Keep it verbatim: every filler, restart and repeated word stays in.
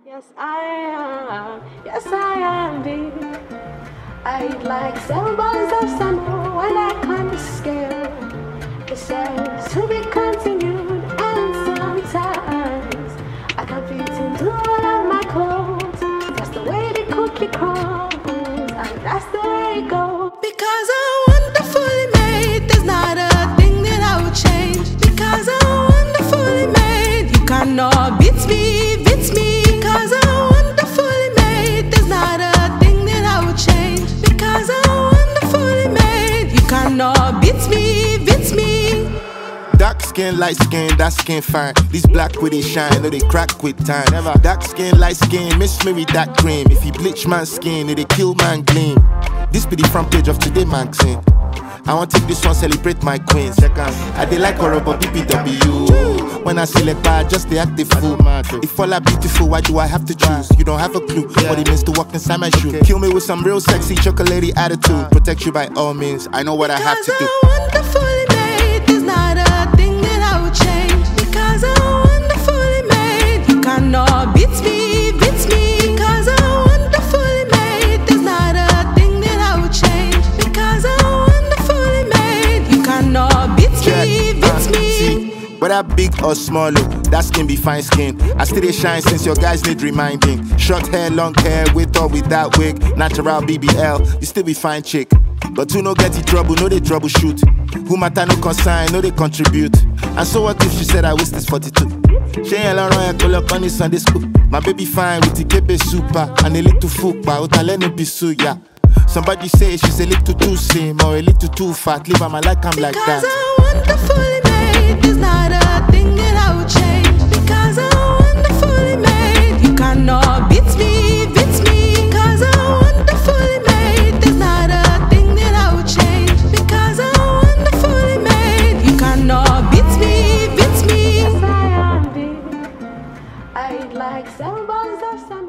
Yes, I am. Yes, I am deep. I eat like seven bars of summer when I climb the scale. It says to be continued, and sometimes I can fit into all of my clothes. That's the way the cookie crumbles, and that's the way it goes. Because I'm wonderfully made, there's not a thing that I would change. Because I'm wonderfully made, you cannot beat me, beat me. Because I'm wonderfully made, there's not a thing that I would change. Because I'm wonderfully made, you cannot beat me, beat me. Dark skin, light skin, that skin fine. These black with they shine, no they crack with time. Never. Dark skin, light skin, miss me with that cream. If you bleach man's skin, it they kill man gleam. This be the front page of Today magazine. I want to take this one, celebrate my queens. I they like horrible B P W. When I select by just the active fool. If all are beautiful, why do I have to choose? You don't have a clue what it means to walk inside my shoe. Kill me with some real sexy chocolatey attitude. Protect you by all means, I know what I have to do. I'm wonderfully made, there's not a thing that I would change. Because I'm wonderfully made, you cannot beat me, beat me. Because I'm wonderfully made, there's not a thing that I would change. Because I'm wonderfully made, you cannot beat me, beat uh, me. See, whether big or small, oh, that skin be fine skin. I still they shine since your guys need reminding. Short hair, long hair, with or without wig. Natural B B L, you still be fine chick. But who no get in trouble, no they troubleshoot. Who matter no consign, no they contribute. And so what if she said I waste this forty-two? She ain't alone, I call up on this Sunday school. My baby fine with the kebe super and a little fupa. Uta let me be so yeah. Somebody say she's a little too slim or a little too fat. Leave her like I'm like that. Because I'm wonderfully made, there's not a thing that I would change. Because I'm wonderfully made, you cannot beat me, beat me. Because I'm wonderfully made, there's not a thing that I would change. Because I'm wonderfully made, you cannot beat me, beat me. Yes, I am deep. I eat like seven bars of summer.